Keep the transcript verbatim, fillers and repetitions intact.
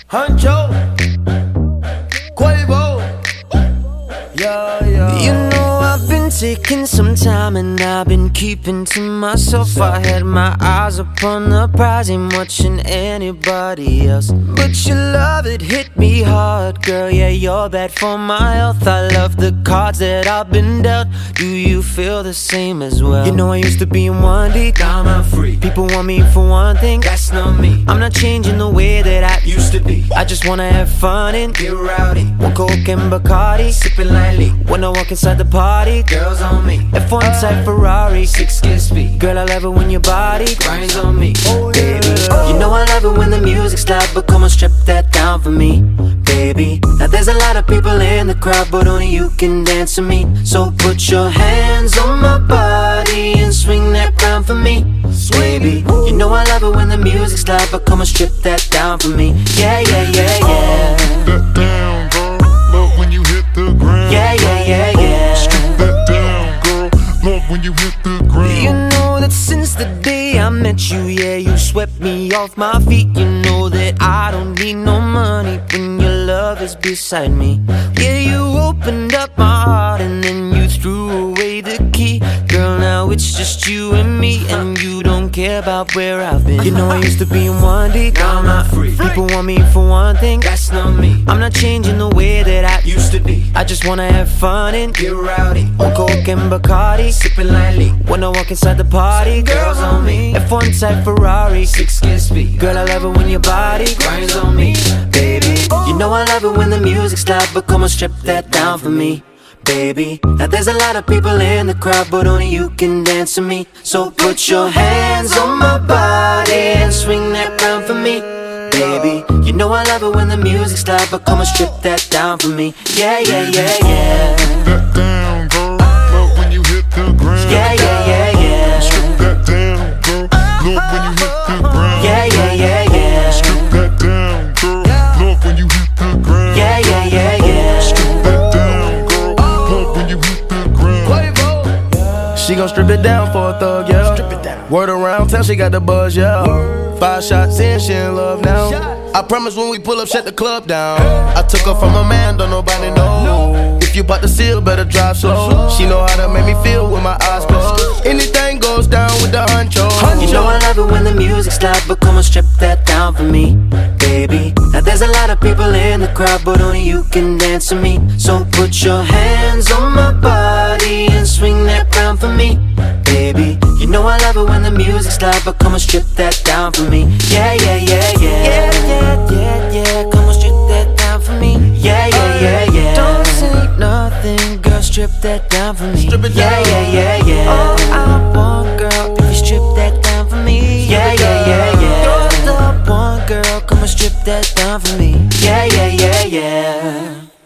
Huncho, Quavo, yeah, yeah. You know I've been taking some time and I've been keeping to myself. I had my eyes upon the prize, ain't watching anybody else. But your love, it hit me hard, girl, yeah, you're bad for my health. I love the cards that I've been dealt. Do you feel the same as well? You know I used to be in one deep, Now I'm free. people want me for one thing, That's not me. I'm not changing the way that I Used to be. I just wanna have fun and Get rowdy. one Coke and Bacardi. Sipping lightly. When I walk inside the party, Girls on me. F one type Ferrari. Six kiss speed. Girl, I love it when your body Grinds on me. baby. You know I love it when the music's loud, but come on, strip that down for me, baby. Now there's a lot of people in the crowd, but only you can dance to me. So put your hands on my body and swing that round for me, baby. You know I love it when the music's loud, but come on, strip that down for me. Yeah, yeah, yeah, yeah. That down, girl. Love when you hit the ground. Yeah, yeah, yeah, yeah. Strip that down, girl. Love when you hit the ground. You know that since the day I met you, yeah, you swept me off my feet. You know that I don't need no money when your love is beside me. Yeah, you opened up my heart and then you threw away the key. Girl, now it's just you and me, and you don't care about where I've been. You know I used to be in one deep, Now I'm not free. people want me for one thing, That's not me. I'm not changing the way that I Used to be. I just wanna have fun and Get rowdy. one Coke and Bacardi. Sipping lightly. When I walk inside the party, Girls on me. F one type Ferrari. Six kiss speed. Girl, I love it when your body Grinds on me. baby. You know I love it when the music's loud, but come on, strip that down for me, baby. Now there's a lot of people in the crowd, but only you can dance to me. So put your hands on my body and swing that round for me, baby. You know I love it when the music's loud, but come on, strip that down for me. Yeah, yeah, yeah, yeah. That down, girl. Love when you hit the ground. Yeah, yeah, yeah, yeah. Strip that down, girl. Love when you hit the ground. Yeah, yeah, yeah, yeah. Strip that down, girl. Love when you hit the ground. Yeah, yeah, yeah, yeah. Strip that down, girl. Love when you hit the ground. Quavo. She gon' strip it down for a thug, yeah. Strip it down. Word around town, she got the buzz, yeah. Five shots in, she in love now. I promise when we pull up, shut the club down. I took her from a man, don't nobody know. If you bout to seal, better drive slow. She know how to make me feel with my eyes closed. Anything goes down with the huncho. You know I love it when the music's loud, but come on, strip that down for me, baby. Now there's a lot of people in the crowd, but only you can dance to me. So put your hands on my body and swing that round for me, baby. You know I love it when the music's loud, but come on, strip that down for me. Yeah, yeah, yeah, yeah. Yeah, yeah, yeah, yeah. Come on, strip that down for me. Yeah, yeah, yeah, yeah. Don't say nothing, girl, strip that down for me. Strip it Yeah, down. yeah, yeah, yeah. All I want, girl, if you strip that down for me. Yeah, yeah, yeah, yeah. You're the one, girl, come and strip that down for me. Yeah, yeah, yeah, yeah.